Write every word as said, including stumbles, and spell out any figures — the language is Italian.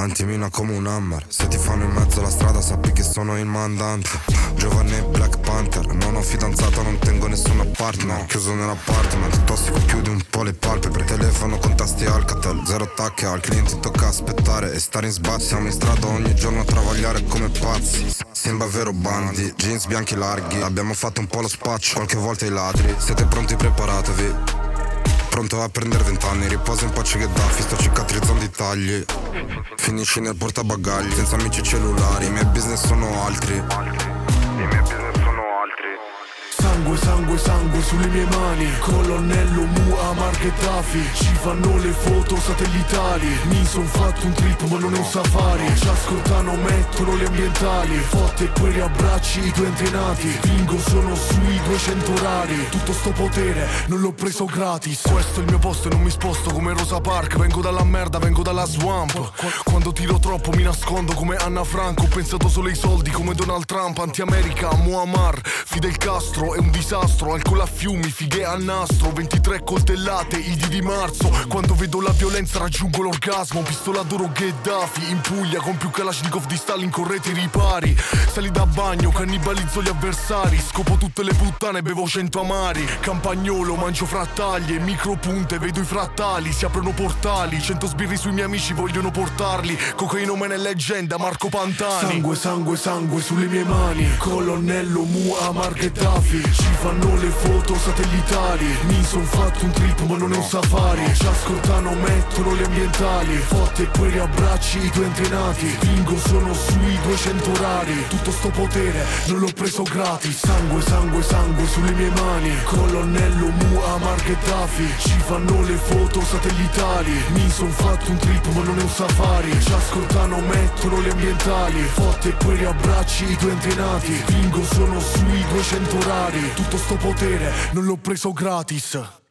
Antimina come un hammer. Se ti fanno in mezzo alla strada sappi che sono il mandante. Giovane Black Panther. Non ho fidanzata, non tengo nessun partner. Chiuso nell'appartamento, tossico chiudi un po' le palpebre. Telefono con tasti Alcatel. Zero attacchi al cliente, tocca aspettare e stare in sbatti. Siamo in strada ogni giorno a travagliare come pazzi. Sembra vero bandi, jeans bianchi larghi. Abbiamo fatto un po' lo spaccio, qualche volta i ladri. Siete pronti, preparatevi. Pronto a prendere vent'anni, riposa in pace che Daffi. Sto cicatrizzando i tagli. Finisci nel portabagagli, senza amici cellulari. I miei business sono altri. I miei business sono altri. Sangue, sangue, sangue sulle mie mani. Colonnello Muammar Gheddafi. Ci fanno le foto satellitari. Mi son fatto un trip ma non è un safari. Ci ascoltano, mettono le ambientali. Fotte quei riabbracci, i tuoi antenati. Vingo, sono sui duecento orari. Tutto sto potere non l'ho preso gratis. Questo è il mio posto e non mi sposto come Rosa Parks. Vengo dalla merda, vengo dalla swamp. Quando tiro troppo mi nascondo come Anna Frank. Ho pensato solo ai soldi come Donald Trump. Anti-America, Muammar, Fidel Castro. È un disastro, alcol a fiumi, fighe a nastro. Ventitré coltellate, i di di marzo. Quando vedo la violenza raggiungo l'orgasmo. Pistola d'oro Gheddafi, in Puglia con più Kalashnikov di Stalin, correte i ripari. Sali da bagno, cannibalizzo gli avversari. Scopo tutte le puttane, bevo cento amari. Campagnolo, mangio frattaglie, micropunte, vedo i frattali. Si aprono portali, cento sbirri sui miei amici vogliono portarli. Cocainomane e leggenda, Marco Pantani. Sangue, sangue, sangue sulle mie mani. Colonnello Muammar Gheddafi. Ci fanno le foto satellitari. Mi son fatto un trip ma non è un safari. Ci ascoltano, mettono le ambientali. Fotte quei riabbracci, i tuoi antenati. Vingo, sono sui duecento orari. Tutto sto potere non l'ho preso gratis. Sangue, sangue, sangue sulle mie mani. Colonnello Muammar Gheddafi. Ci fanno le foto satellitari. Mi son fatto un trip ma non è un safari. Ci ascoltano, mettono le ambientali. Fotte quei riabbracci, i tuoi antenati. Vingo, sono sui duecento orari. Tutto sto potere non l'ho preso gratis.